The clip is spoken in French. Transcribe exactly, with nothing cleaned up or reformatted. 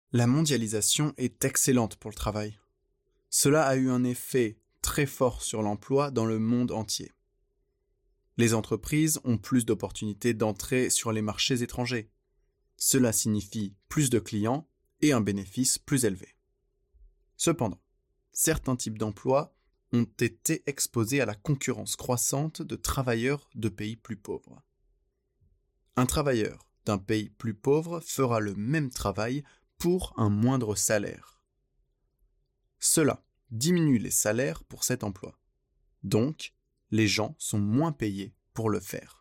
La mondialisation est excellente pour le travail. Cela a eu un effet très fort sur l'emploi dans le monde entier. Les entreprises ont plus d'opportunités d'entrer sur les marchés étrangers. Cela signifie plus de clients et un bénéfice plus élevé. Cependant, certains types d'emplois ont été exposés à la concurrence croissante de travailleurs de pays plus pauvres. Un travailleur d'un pays plus pauvre fera le même travail pour un moindre salaire. Cela diminue les salaires pour cet emploi. Donc, les gens sont moins payés pour le faire.